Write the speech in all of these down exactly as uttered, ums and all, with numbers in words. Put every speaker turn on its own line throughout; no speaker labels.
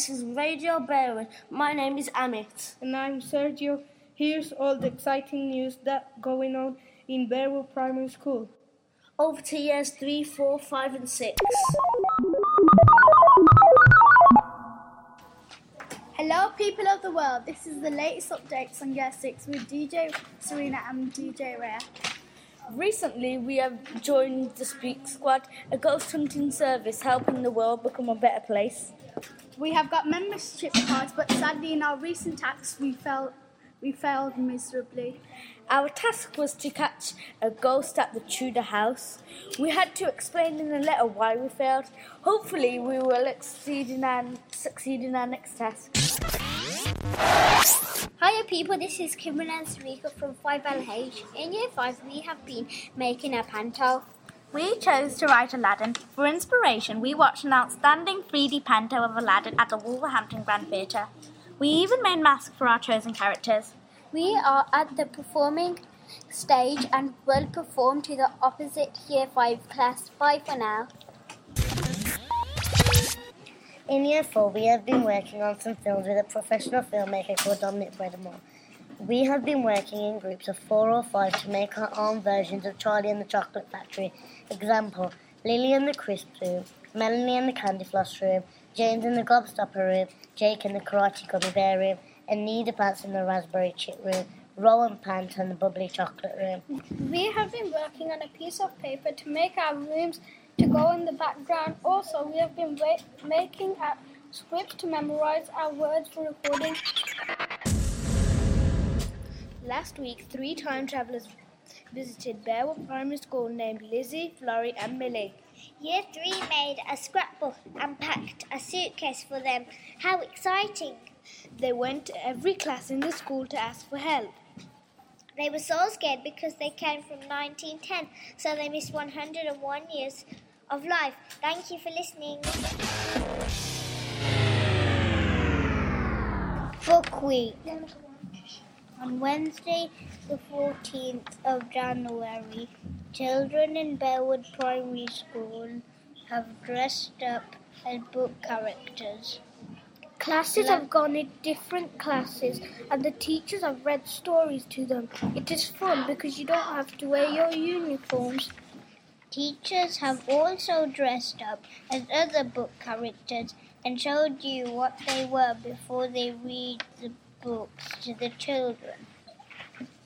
this is Radio Bearwood. My name is Amit.
And I'm Sergio. Here's all the exciting news that's going on in Bearwood Primary School.
Over to years three, four, five and six.
Hello people of the world, this is the latest updates on Year six with D J Serena and D J Rhea.
Recently we have joined the Speak Squad, a ghost hunting service helping the world become a better place.
We have got membership cards, but sadly in our recent acts we fell we failed miserably.
Our task was to catch a ghost at the Tudor house. We had to explain in a letter why we failed. Hopefully we will succeed in our, succeed in our next task.
Hiya people, this is Kimberly and Sarika from five L H. In Year five we have been making a panto.
We chose to write Aladdin. For inspiration, we watched an outstanding three D panto of Aladdin at the Wolverhampton Grand Theatre. We even made masks for our chosen characters.
We are at the performing stage and will perform to the opposite Year five class. Bye for now.
In Year four, we have been working on some films with a professional filmmaker called Dominic Bredemore. We have been working in groups of four or five to make our own versions of Charlie and the Chocolate Factory. Example, Lily and the Crisp Room, Melanie and the Candy Floss Room, James in the Gobstopper Room, Jake in the Karate Gummy Bear Room, and Nida Pants in the Raspberry Chip Room, Rowan Pant in the Bubbly Chocolate Room.
We have been working on a piece of paper to make our rooms to go in the background. Also, we have been wa- making a script to memorize our words for recording.
Last week, three time travellers visited Bearwood Primary School named Lizzie, Florrie and Millie.
Year three made a scrapbook and packed a suitcase for them. How exciting!
They went to every class in the school to ask for help.
They were so scared because they came from nineteen ten, so they missed one hundred one years of life. Thank you for listening. Book Week. On Wednesday, the fourteenth of January, children in Bearwood Primary School have dressed up as book characters.
Classes have gone in different classes and the teachers have read stories to them. It is fun because you don't have to wear your uniforms.
Teachers have also dressed up as other book characters and showed you what they were before they read the books to the children.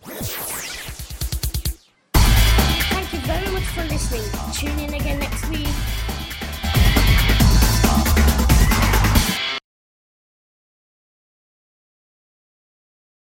Thank you very much for listening. Tune in again next week.